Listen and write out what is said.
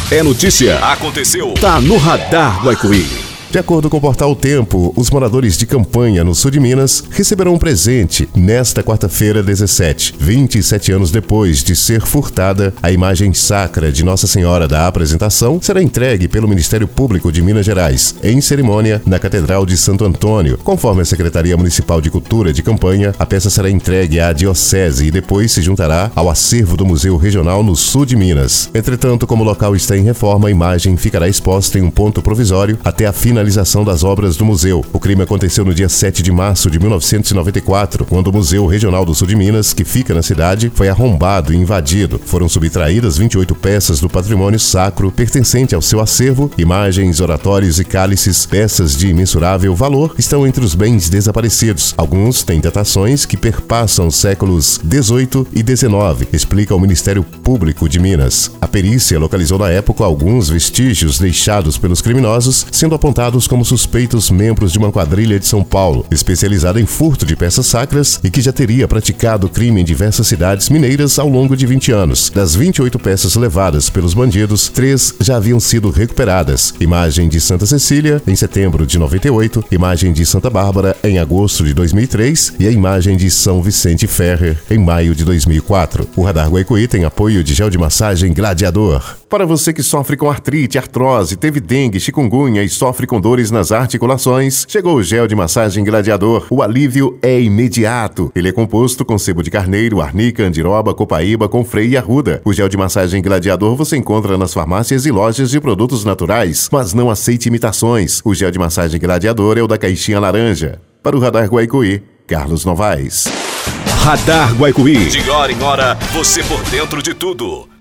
É notícia. Aconteceu. Tá no Radar Guaicuí. De acordo com o portal O Tempo, os moradores de Campanha, no sul de Minas, receberão um presente nesta quarta-feira 17, 27 anos depois de ser furtada. A imagem sacra de Nossa Senhora da Apresentação será entregue pelo Ministério Público de Minas Gerais, em cerimônia na Catedral de Santo Antônio. Conforme a Secretaria Municipal de Cultura de Campanha, a peça será entregue à Diocese e depois se juntará ao acervo do Museu Regional no sul de Minas. Entretanto, como o local está em reforma, a imagem ficará exposta em um ponto provisório até a finalização das obras do museu. O crime aconteceu no dia 7 de março de 1994, quando o Museu Regional do Sul de Minas, que fica na cidade, foi arrombado e invadido. Foram subtraídas 28 peças do patrimônio sacro pertencente ao seu acervo. Imagens, oratórios e cálices, peças de imensurável valor, estão entre os bens desaparecidos. Alguns têm datações que perpassam os séculos 18 e 19, explica o Ministério Público de Minas. A perícia localizou na época alguns vestígios deixados pelos criminosos, sendo apontados como suspeitos membros de uma quadrilha de São Paulo, especializada em furto de peças sacras e que já teria praticado crime em diversas cidades mineiras ao longo de 20 anos. Das 28 peças levadas pelos bandidos, 3 já haviam sido recuperadas. Imagem de Santa Cecília, em setembro de 98, imagem de Santa Bárbara, em agosto de 2003 e a imagem de São Vicente Ferrer, em maio de 2004. O Radar Guaicuí tem apoio de gel de massagem Gladiador. Para você que sofre com artrite, artrose, teve dengue, chikungunya e sofre com dores nas articulações, chegou o gel de massagem Gladiador. O alívio é imediato. Ele é composto com sebo de carneiro, arnica, andiroba, copaíba, confrei e arruda. O gel de massagem Gladiador você encontra nas farmácias e lojas de produtos naturais, mas não aceite imitações. O gel de massagem Gladiador é o da caixinha laranja. Para o Radar Guaicuí, Carlos Novaes. Radar Guaicuí. De hora em hora, você por dentro de tudo.